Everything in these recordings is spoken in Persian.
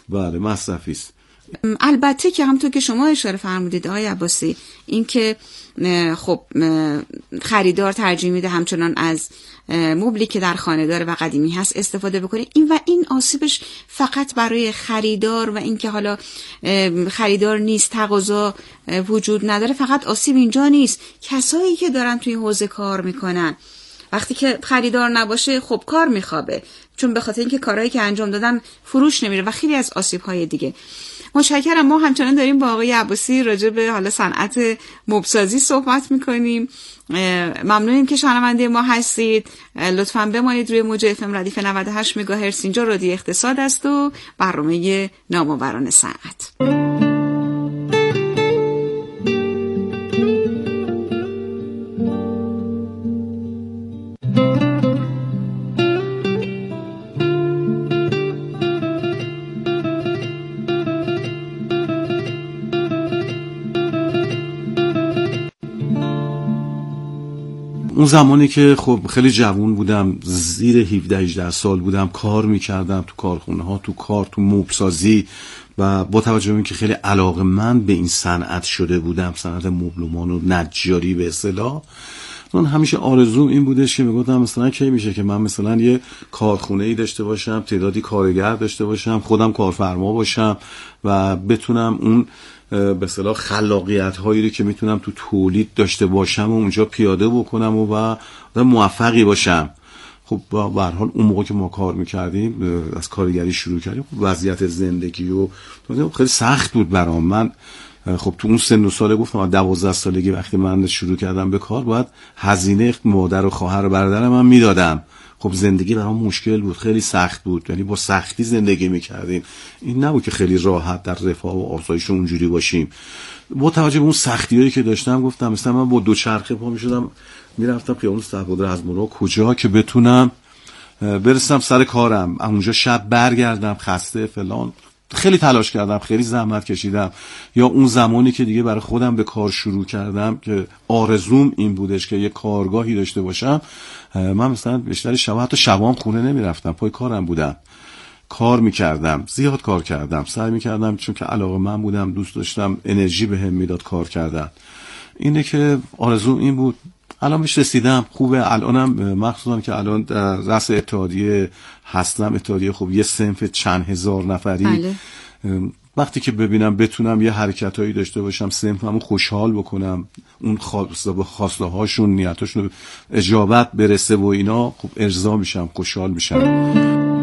بله مصرفی است. البته که همونطور که شما اشاره فرمودید آقای عباسی، این که خب خریدار ترجیح میده همچنان از مبلی که در خانه داره و قدیمی هست استفاده بکنه، این آسیبش فقط برای خریدار و این که حالا خریدار نیست، تقاضا وجود نداره، فقط آسیب اینجا نیست. کسایی که دارن توی حوزه کار میکنن وقتی که خریدار نباشه خب کار میخوابه، چون به خاطر اینکه کارهایی که انجام دادن فروش نمیره و خیلی از آسیب‌های دیگه. متشکرم. ما همچنان داریم با آقای عباسی راجع به حالا صنعت مبسازی صحبت میکنیم. ممنونیم که شنونده ما هستید. لطفاً بمانید روی موج اف ام ردیف 98 مگاهرتز. اینجا رادیو اقتصاد است و برنامه نامآوران صنعت. اون زمانی که خب خیلی جوان بودم، زیر 17-18 سال بودم، کار میکردم تو کارخونه ها، تو مبلسازی و با توجه به اینکه خیلی علاقه‌مند به این صنعت شده بودم، صنعت مبلمان و نجاری به اصطلاح، من همیشه آرزوم این بودش که میگفتم مثلا کی میشه که من مثلا یه کارخونه‌ای داشته باشم، تعدادی کارگر داشته باشم، خودم کارفرما باشم و بتونم اون به اصطلاح خلاقیت هایی رو که میتونم تو تولید داشته باشم و اونجا پیاده بکنم و موفقی باشم. خب به هر حال اون موقع که ما کار میکردیم، از کارگری شروع کردیم، خب وضعیت زندگی و خیلی سخت بود برام. من خب تو اون سن و ساله گفتم 12 سالگی وقتی من شروع کردم به کار، باید هزینه مادر و خواهر و برادر من میدادم. خب زندگی برام مشکل بود، خیلی سخت بود، یعنی با سختی زندگی میکردیم. این نبود که خیلی راحت در رفاه و آسایش اونجوری باشیم. با توجه به اون سختیایی که داشتم گفتم مثلا من با دوچرخه پا میشدم میرفتم خیابون صف‌الدین از مرا کجا که بتونم برسم سر کارم، اونجا شب برگردم خسته فلان. خیلی تلاش کردم، خیلی زحمت کشیدم. یا اون زمانی که دیگه برای خودم به کار شروع کردم که آرزوم این بودش که یه کارگاهی داشته باشم، من مثلا بیشتر شب حتی شبام خونه نمیرفتم، پای کارم بودم، کار میکردم، زیاد کار کردم، سعی میکردم چون که علاقه من بودم، دوست داشتم، انرژی بهم میداد کار کردن. اینه که آرزوم این بود. الان بهش رسیدم، خوبه. الانم مخصوصا که الان در رأس اتحادیه هستم، اتحادیه خب یه صنف چند هزار نفری. بله. وقتی که ببینم بتونم یه حرکتایی داشته باشم، صنفمو خوشحال بکنم، اون خواسته هاشون، نیتاشون اجابت برسه و اینا، خب ارضا میشم، خوشحال میشم.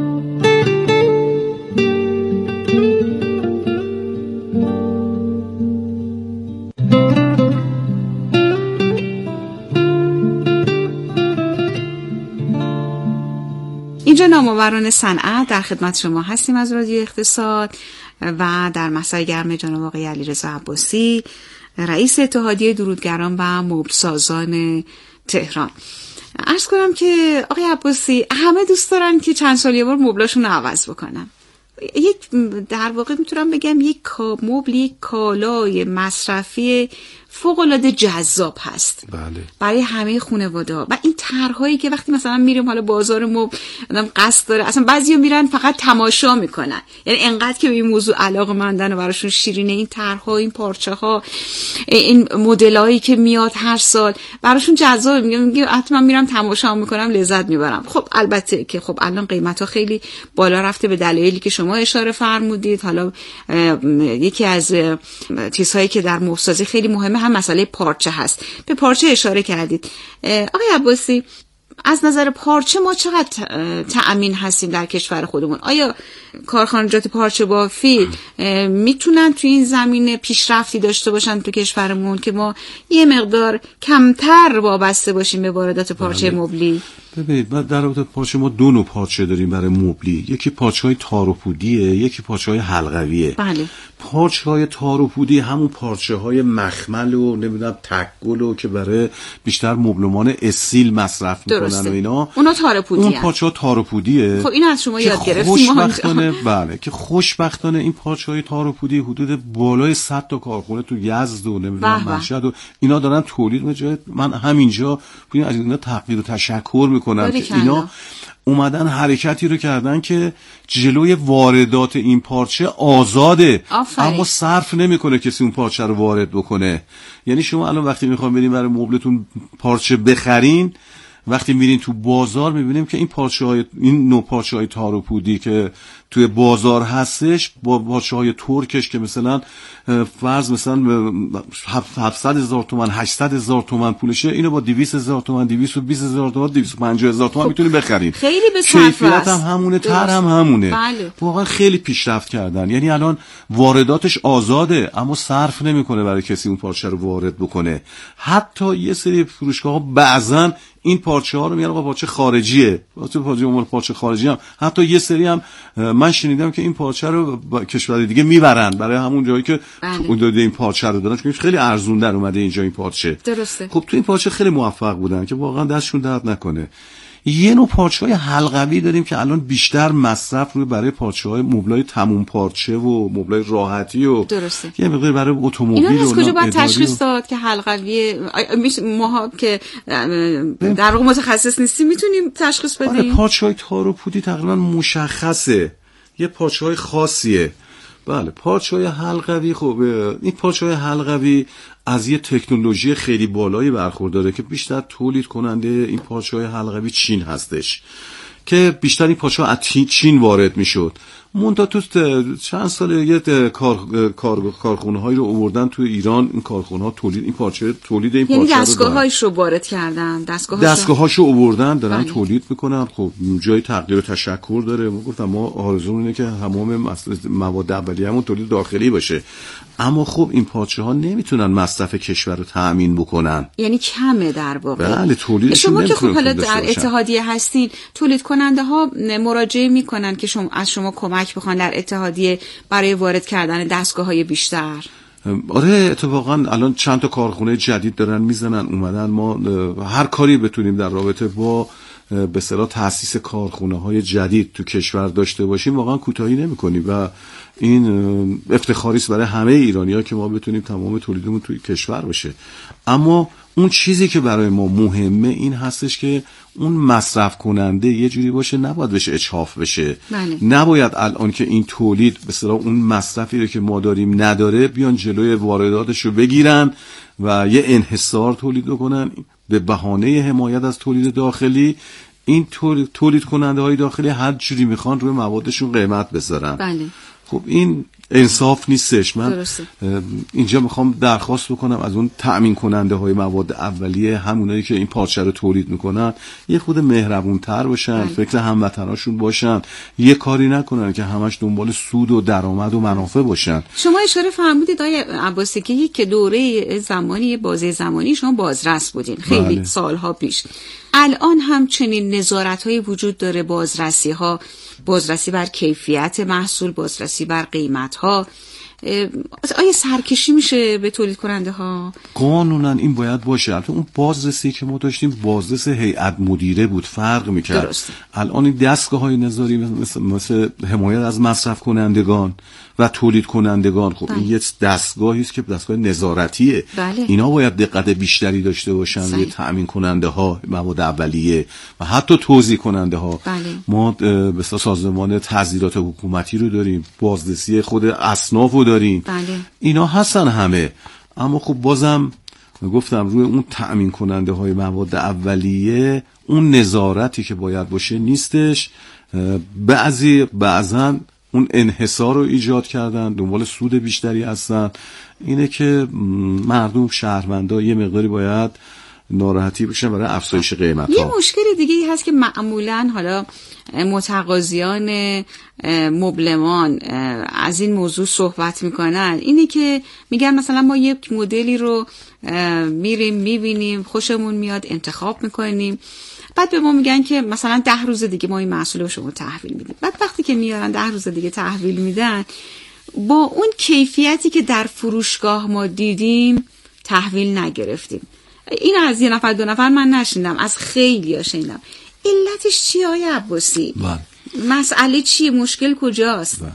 اینجا نامآوران صنعت در خدمت شما هستیم از رادیو اقتصاد و در مساء گرم جناب آقای علیرضا عباسی، رئیس اتحادیه درودگران و مبلسازان تهران. عرض کنم که آقای عباسی همه دوست دارن که چند سال یه بار مبلاشون رو عوض بکنن. در واقع میتونم بگم یک مبل، یک کالای مصرفی فوق‌العاده جذاب هست. بله. برای همه خانواده‌ها. و این طرح‌هایی که وقتی مثلا میریم حالا بازار مبل، آدم قصد داره، اصلا بعضیا میرن فقط تماشا میکنن، یعنی انقدر که به این موضوع علاقه‌مندن و براشون شیرینه این طرح‌ها، این پارچه‌ها، این مدل‌هایی که میاد هر سال براشون جذاب، میگه حتما میرم تماشا میکنم، لذت میبرم. خب البته که خب الان قیمت‌ها خیلی بالا رفته به دلایلی که شما اشاره فرمودید. حالا یکی از چیزهایی که در مبلسازی خیلی مهمه هم مسئله پارچه هست. به پارچه اشاره کردید. آقای عباسی، از نظر پارچه ما چقدر تأمین هستیم در کشور خودمون؟ آیا کارخانجات پارچه بافی میتونن تو این زمینه پیشرفتی داشته باشن تو کشورمون که ما یه مقدار کمتر وابسته باشیم به واردات پارچه مبلی؟ ببینید، ما در رابطه پارچه ما دو نوع پارچه داریم برای مبلی. یکی پارچه‌های تار و پودیه، یکی پارچه‌های حلقویه. بله. پارچه‌های تار و پودی همون پارچه‌های مخمل و نمیدونم تکگل و که برای بیشتر مبلمان اسیل مصرف میکنن و اینا. اونا تار و پودیه. اون پارچه‌ها تار و پودیه. خب اینو از شما یاد گرفتیم. خوشبختانه بله، که خوشبختانه این پارچه‌های تار و پودی حدود بالای 100 تا کارخونه تو یزد و نمیدونم مشهد و اینا دارن تولید میکنن. من همینجا از اینا تقدیر و تشکر میکنن که اینا اومدن حرکتی رو کردن که جلوی واردات این پارچه آزاده. اما صرف نمیکنه کسی اون پارچه رو وارد بکنه. یعنی شما الان وقتی میخوام بریم برای مبلتون پارچه بخرین، وقتی میرین تو بازار میبینیم که این نوع پارچه‌های تار و پودی که توی بازار هستش با پارچه‌های ترکش که مثلا فرض مثلا 700,000 تومان 800,000 تومان پولشه، اینو با 200,000 تومان 220,000 تومان 250,000 تومان میتونید بخرید. خیلی به صرف کیفیت هم همونه، تر هم همونه. بله. واقعا خیلی پیشرفت کردن. یعنی الان وارداتش آزاده اما صرف نمیکنه برای کسی اون پارچه رو وارد بکنه. حتی یه سری فروشگاه‌ها بعضن این پارچه ها رو میگن آقا پارچه خارجیه، پارچه خارجی هم حتی یه سری هم من شنیدم که این پارچه رو کشور دیگه میبرن برای همون جایی که اون داده این پارچه رو دادن، چون خیلی ارزون در اومده اینجا این پارچه. درسته. خب تو این پارچه خیلی موفق بودن که واقعا دستشون درد نکنه. یه نوع پارچه‌های حلقوی داریم که الان بیشتر مصرف روی برای پارچه‌های مبلای تموم پارچه و مبلای راحتی و درسته. یه مقدار برای اتومبیل. اینا از کجا باید تشخیص داد که حلقوی ماها که در واقع متخصص نیستیم میتونیم تشخیص بدیم؟ آره، پارچه‌های تار و پودی تقریبا مشخصه، یه پارچه‌های خاصیه. بله، پارچه‌های حلقوی، خب این پارچه‌های حلقوی از یه تکنولوژی خیلی بالایی برخورداره که بیشتر تولید کننده این پارچه‌های حلقوی چین هستش که بیشتر این پارچه‌ها از چین وارد میشد. منتها تو چند سال یه کارخونه‌هایی رو آوردن تو ایران، این کارخونه‌ها تولید این پارچه این یعنی پارچه دستگاه‌هایش رو وارد کردن، دستگاه‌هاشو آوردن دارن بله. تولید میکنن. خب جای تقدیر و تشکر داره. ما گفتم ما آرزومون اینه که تمام مواد اولیه‌مون تولید داخلی باشه، اما خب این پارچه‌ها نمیتونن مصرف کشور رو تأمین بکنن، یعنی کمه در واقع. بله، تولیدشون شما که خب حالا در اتحادیه هستین، تولید کننده ها مراجعه میکنن که از شما کمک بخوان در اتحادیه برای وارد کردن دستگاه‌های بیشتر؟ آره، اتفاقا الان چند تا کارخونه جدید دارن میزنن اومدن. ما هر کاری بتونیم در رابطه با به اصطلاح تأسیس کارخونه‌های جدید تو کشور داشته باشیم واقعا کوتاهی نمی‌کنیم و این افتخاری است برای همه ایرانی‌ها که ما بتونیم تمام تولیدمون توی کشور باشه. اما اون چیزی که برای ما مهمه این هستش که اون مصرف کننده یه جوری باشه نباید بشه اجحاف بشه. بله. نباید الان که این تولید به اصطلاح اون مصرفی رو که ما داریم نداره بیان جلوی وارداتش رو بگیرن و یه انحصار تولید کنن به بهانه حمایت از تولید داخلی. این تولید کننده های داخلی هر جوری میخوان روی موادشون قیمت بذارن. بله. خب این انصاف نیستش. من درسته. اینجا میخوام درخواست بکنم از اون تأمین کننده های مواد اولیه، همونایی که این پارچه رو تولید میکنن، یه خود مهربونتر باشن. بله. فکر هموطناشون باشن، یه کاری نکنن که همش دنبال سود و درآمد و منافع باشن. شما اشاره فرمودید آقای عباسی که دوره زمانی بازه زمانی شما بازرس بودین خیلی بله. سالها پیش. الان هم چنین نظارت‌هایی وجود داره، بازرسی بر کیفیت محصول، بازرسی بر قیمت‌ها. آیا سرکشی میشه به تولید کننده ها؟ قانونا این باید باشه. البته اون بازرسی که ما داشتیم بازرس هیئت مدیره بود، فرق میکرد. درسته. الان این دستگاه‌های نظاری مثل حمایت از مصرف کنندگان و تولید کنندگان، خب این یه دستگاهی است که دستگاه نظارتیه. بله. اینا باید دقت بیشتری داشته باشن روی تأمین کننده ها مواد اولیه و حتی توزیع کننده ها. بله. ما به سازمان تسهیلات حکومتی رو داریم، بازرسی خود اصناف رو داریم. بله. اینا هستن همه، اما خب بازم گفتم روی اون تأمین کننده های مواد اولیه اون نظارتی که باید باشه نیستش. بعضا اون انحصار رو ایجاد کردن، دنبال سود بیشتری هستن. اینه که مردم شهروندا یه مقداری باید ناراحتی بشن برای افزایش قیمت‌ها. یه مشکل دیگه ای هست که معمولاً حالا متقاضیان مبلمان از این موضوع صحبت میکنن، اینه که میگن مثلا ما یک مدلی رو میریم میبینیم خوشمون میاد انتخاب میکنیم، بعد به ما میگن که مثلا 10 روز دیگه ما این محصول رو شما تحویل میدیم. بعد وقتی که میارن 10 روز دیگه تحویل میدن، با اون کیفیتی که در فروشگاه ما دیدیم تحویل نگرفتیم. این از یه نفر 2 نفر من نشنیدم، از خیلی‌ها شنیدم. علتش چیه آقای عباسی؟ مسئله چیه؟ مشکل کجاست؟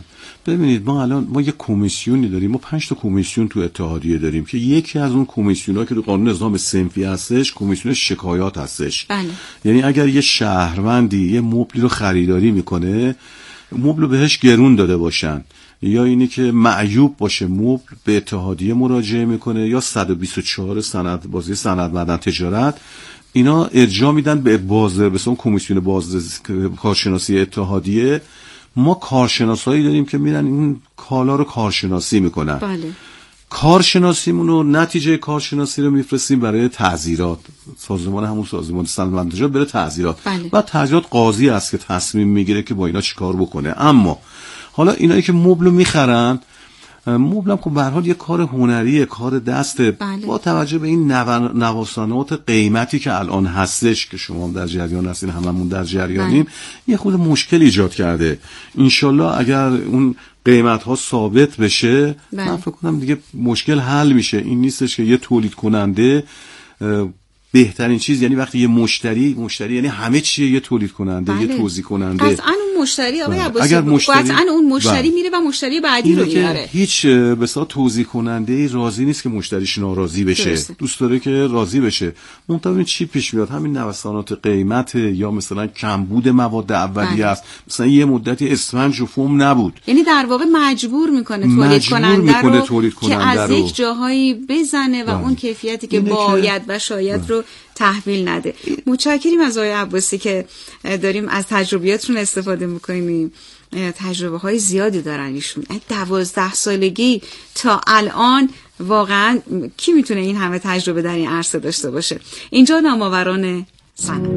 ببینید ما یه کمیسیونی داریم، ما 5 تا کمیسیون تو اتحادیه داریم که یکی از اون کمیسیون‌ها که تو قانون نظام صنفی هستش کمیسیون شکایات هستش. بله. یعنی اگر یه شهروندی یه مبلی رو خریداری میکنه، مبل رو بهش گرون داده باشن یا اینی که معیوب باشه، مبل به اتحادیه مراجعه میکنه یا 124 بازی سند معدن تجارت، اینا ارجاع میدن به مثلا کمیسیون کارشناسی اتحادیه. ما کارشناسایی داریم که میرن این کالا رو کارشناسی میکنن. بله. کارشناسیمون رو، نتیجه کارشناسی رو میفرستیم برای تعزیرات، همون سازمان سند معدن تجارت بره تعزیرات. بله. بعد تعزیرات قاضی است که تصمیم میگیره که با اینا چیکار بکنه. اما حالا اینایی که مبل میخرن، مبلم خب به هر حال یه کار هنریه، کار دسته. بله. با توجه به این نوسانات قیمتی که الان هستش که شما هم در جریان هستین، هممون در جریانیم، بله. یه خود مشکل ایجاد کرده. انشالله اگر اون قیمت ها ثابت بشه، بله. من فکر کنم دیگه مشکل حل میشه. این نیستش که یه تولید کننده بهترین چیز، یعنی وقتی یه مشتری یعنی همه چیه، یه تولید کننده، بله. یه توزیع کننده. قطعاً اون مشتری آقای عباسی، اگر قطعاً اون مشتری میره و مشتری بعدی رو میاره. هیچ بسا توزیع کننده راضی نیست که مشتریش ناراضی بشه. درسته. دوست داره که راضی بشه. منتها چی پیش میاد؟ همین نوسانات قیمت یا مثلا کمبود مواد اولیه است. مثلا یه مدتی اسفنج و فوم نبود. یعنی در واقع مجبور میکنه تولید کننده رو که از یک جاهایی بزنه و اون کیفیتی که باید و شاید رو تحویل نده. متشکریم از آقای عباسی که داریم از تجربیاتشون استفاده میکنیم. تجربه های زیادی دارن ایشون. 12 سالگی تا الان واقعا کی میتونه این همه تجربه در این عرصه داشته باشه؟ اینجا نامآوران صنعت.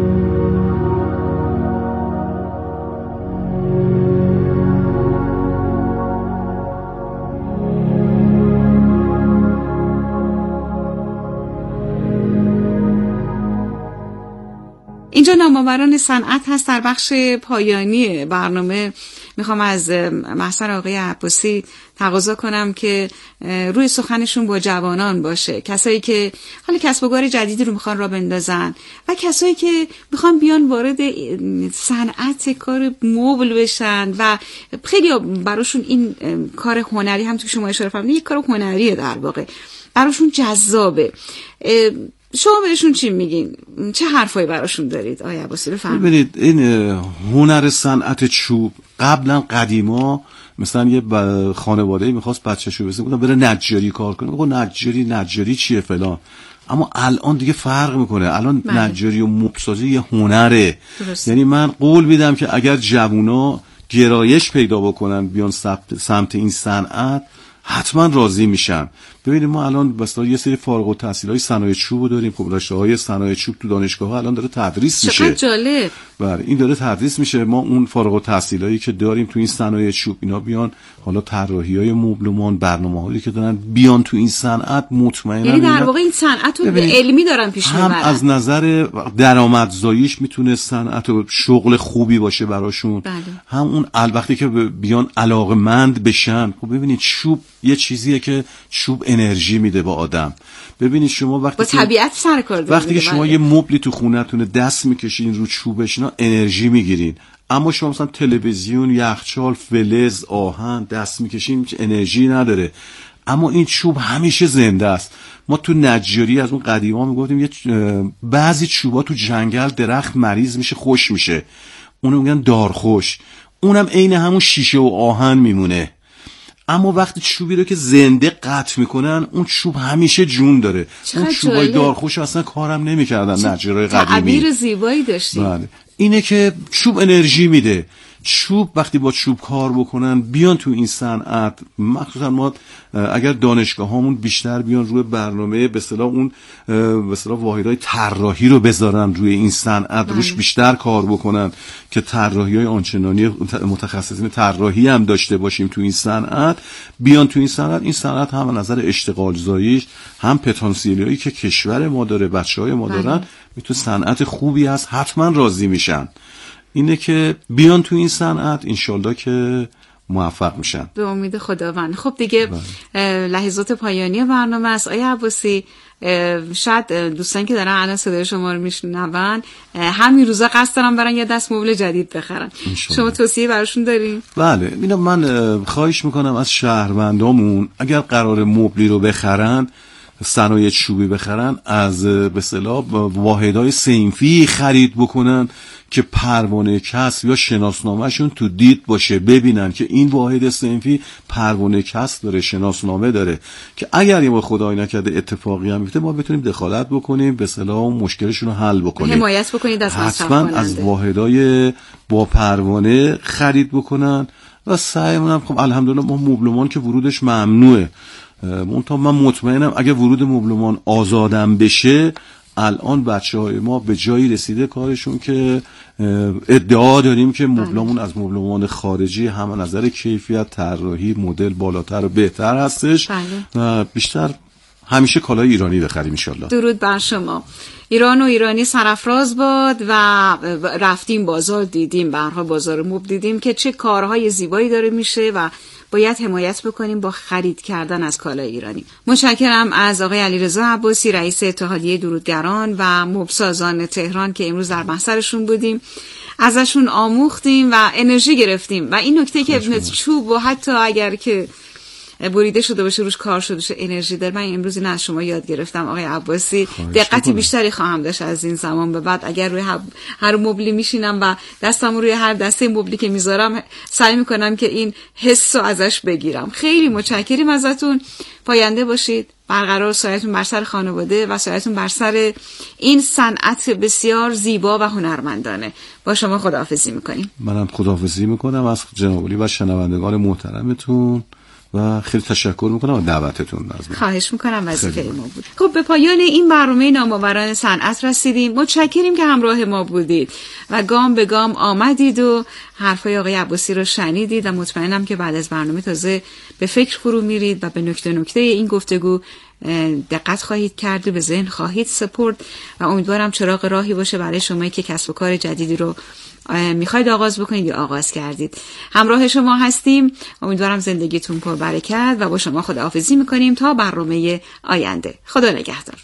اینجا نامآوران صنعت هست. در بخش پایانی برنامه میخوام از محضر آقای عباسی تقاضا کنم که روی سخنشون با جوانان باشه، کسایی که حالا کسب و کار جدیدی رو میخوان راه بندازن و کسایی که میخوان بیان وارد صنعت کار مبل بشن و خیلی براشون این کار هنری، هم تو شما اشاره فرمودید یک کار هنریه، در واقع براشون جذابه. شما بهشون چی میگین؟ چه حرفایی براشون دارید آقای عباسی؟ بفرمایید. ببینید این هنر صنعت چوب قبلا قدیما مثلا یه خانواده‌ای می‌خواست بچه‌شو بزنه بره نجاری کار کنه، میگه نجاری چیه فلان. اما الان دیگه فرق میکنه. الان نجاری و مبل‌سازی یه هنره. یعنی من قول میدم که اگر جوونا گرایش پیدا بکنن بیان سمت این صنعت، حتما راضی میشن. ببینید ما الان مثلا یه سری فارغ التحصیلای صنایع چوب داریم. خب رشته‌های صنایع چوب تو دانشگاه‌ها الان داره تدریس میشه. چقدر جالب. بله این داره تدریس میشه. ما اون فارغ التحصیلایی که داریم تو این صنایع چوب، اینا بیان حالا طراحی‌های مبلمان، برنامه‌هایی که دارن بیان تو این صنعت، مطمئنا یعنی در واقع این صنعت رو علمی دارن پیش میبرن. هم از نظر درآمدزاییش میتونه صنعت و شغل خوبی باشه براشون. بله. هم اون وقتی که بیان علاقمند بشن. خب ببینید چوب یه چیزیه که چوب انرژی میده با آدم. ببینید شما وقتی با طبیعت سر کار دارید، وقتی که شما یه مبلی تو خونه‌تون دست میکشین رو چوبش، اینا انرژی میگیرین. اما شما مثلا تلویزیون، یخچال، فلز، آهن دست میکشین، انرژی نداره. اما این چوب همیشه زنده است. ما تو نجاری از اون قدیما میگفتیم بعضی چوبا تو جنگل درخت مریض میشه، خوش میشه، اونو میگن دارخوش. اونم عین همون شیشه و آهن میمونه. اما وقتی چوبی رو که زنده قطع میکنن، اون چوب همیشه جون داره. اون چوبای دارخوش اصلا کارم نمیکردن نجارای قدیمی. تعبیر زیبایی داشتیم. بله. اینه که چوب انرژی میده. چوب وقتی با چوب کار بکنن، بیان تو این صنعت، مخصوصا ما اگر دانشگاهامون بیشتر بیان روی برنامه به اصطلاح اون به اصطلاح واحدهای طراحی رو بذارن روی این صنعت، روش بیشتر کار بکنن که طراحی‌های آنچنانی متخصصین طراحی هم داشته باشیم تو این صنعت، بیان تو این صنعت. این صنعت هم از نظر اشتغال زاییش، هم پتانسیلی که کشور ما داره، بچه‌های ما دارن، میتونه صنعت خوبی هست، حتما راضی میشن. اینه که بیان تو این صنعت، انشالله که موفق میشن به امید خداوند. خب دیگه لحظات پایانی برنامه است. آقای عباسی، شاید دوستان که دارن الان صدای شما رو میشنون همین روزا قصد دارن برن یه دست مبل جدید بخرن، شما توصیه براشون دارین؟ بله، اینا من خواهش میکنم از شهروندامون اگر قرار مبلی رو بخرن، صنایع چوبی بخرن، از به اصطلاح واحدهای صنفی خرید بکنن که پروانه کسب یا شناسنامه‌شون تو دید باشه، ببینن که این واحد صنفی پروانه کسب داره، شناسنامه داره، که اگر یه بار خدای نکرده اتفاقی هم بیفته ما بتونیم دخالت بکنیم، به اصطلاح مشکلشون رو حل بکنیم. حمایت بکنید از مصرف کننده. از واحدهای با پروانه خرید بکنن و سعی کنم. خب الحمدلله ما مبلمان که ورودش ممنوعه، من مطمئنم اگه ورود مبلمان آزادم بشه الان بچه‌های ما به جایی رسیده کارشون که ادعا داریم که مبلمون از مبلمان خارجی هم نظر کیفیت، طراحی، مدل بالاتر و بهتر هستش و بیشتر همیشه کالای ایرانی بخریم ان شاءالله. درود بر شما. ایران و ایرانی سرافراز باد و رفتیم بازار دیدیم، به هر حال بازار مبل دیدیم که چه کارهای زیبایی داره میشه و باید حمایت بکنیم با خرید کردن از کالای ایرانی. متشکرم از آقای علیرضا عباسی، رئیس اتحادیه درودگران و مبلسازان تهران که امروز در محضرشون بودیم، ازشون آموختیم و انرژی گرفتیم و این نکته که چوب و حتی اگر که بریده شده باشه روش کار شده باشه انرژی داره. من امروز این از شما یاد گرفتم آقای عباسی، دقتی بیشتری خواهم داشت از این زمان به بعد. اگر روی هر مبلی میشینم و دستم روی هر دسته مبلی که میذارم سعی میکنم که این حسو ازش بگیرم. خیلی متشکریم ازتون، پاینده باشید، برقرار سایتون بر سر خانواده و سایتون بر سر این صنعت بسیار زیبا و هنرمندانه. با شما خداحافظی میکنیم. منم خداحافظی میکنم از جناب عالی و شنوندگان محترمتون و خیلی تشکر میکنم از دعوتتون. خواهش میکنم، وظیفه ما بود. خب به پایان این برنامه نامآوران صنعت رسیدیم. متشکریم که همراه ما بودید و گام به گام آمدید و حرفای آقای عباسی رو شنیدید و مطمئنم که بعد از برنامه تازه به فکر فرو میرید و به نکته نکته این گفتگو دقت خواهید کرد و به ذهن خواهید سپرد و امیدوارم چراغ راهی باشه برای شما که کسب و کار جدیدی رو میخواید آغاز بکنید یا آغاز کردید. همراه شما هستیم، امیدوارم زندگیتون پر برکت و با شما خداحافظی میکنیم تا برنامه آینده. خدا نگهدار.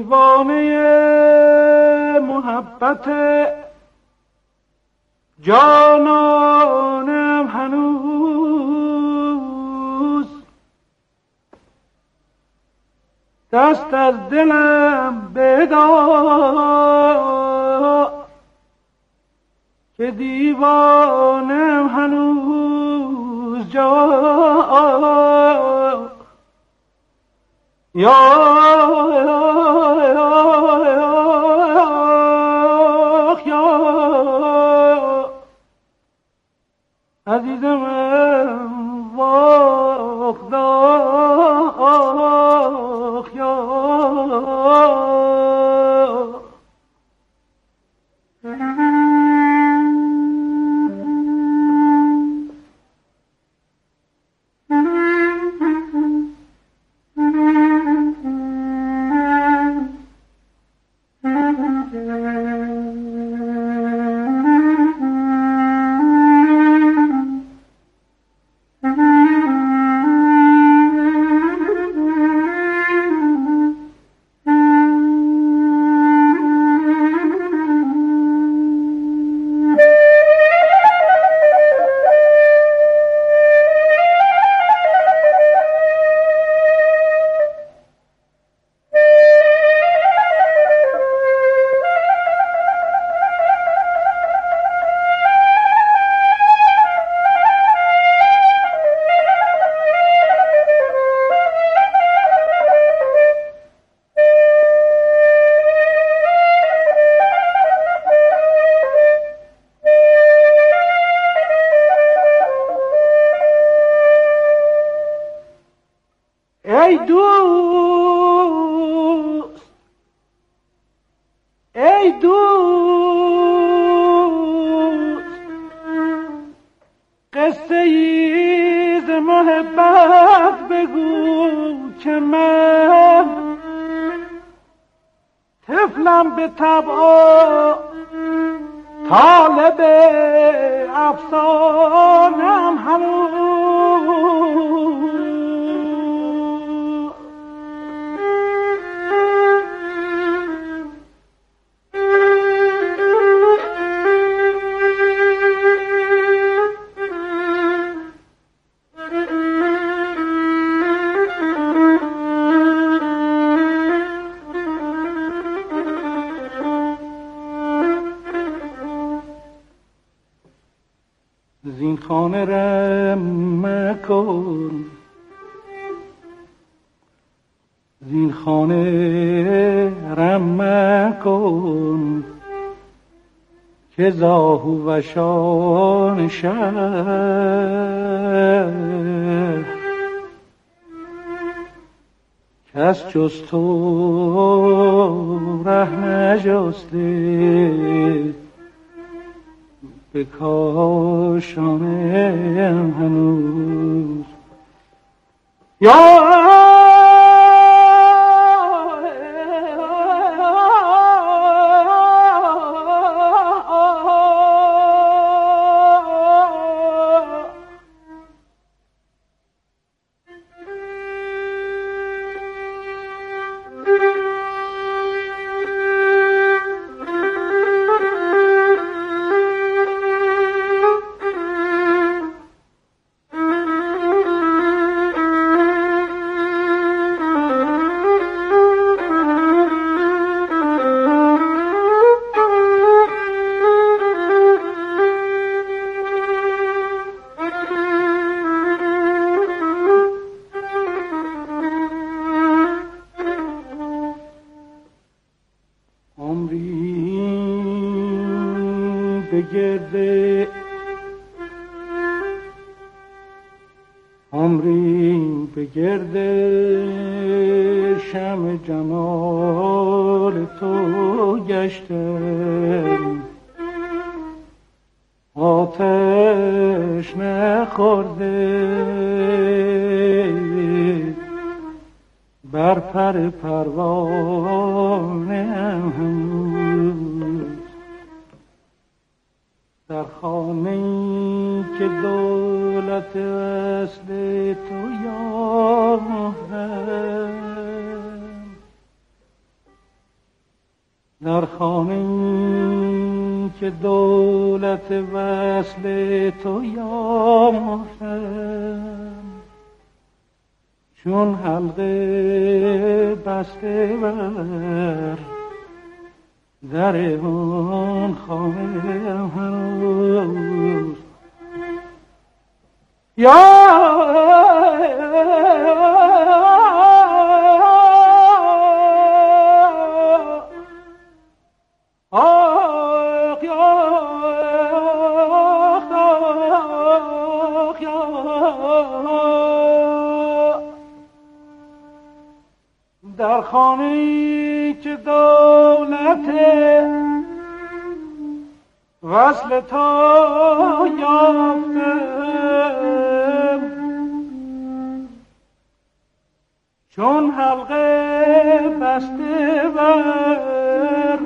دیوانه محبت جانانم هنوز دست از دلم بدار که دیوانم هنوز جا یا عزیزم واخ داخ یا ای دوست ای دوست قصه ای ز محبت بگو که من طفلم به طبع طالب افسانم هنوز زین خانه رم مکن زین خانه رم مکن که زاهو و شان شهر کس جز تو ره نجسته به کاشانم هنوز یا عمری به گرد شمع جمال تو گشتم آتش نخورده بر پر پروانه هنوز در خانه‌ای که دولت اصل تو یافتم در خانه‌ای که دولت وصل تو یافتم، چون حلقه بسته بر در آن خانه هنوز در خانه‌ای که دولت وصل تو یافتم، چون حلقه بسته بر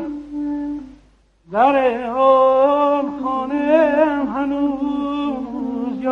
در آن خانه هنوز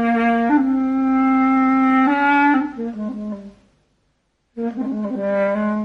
Mm-hmm.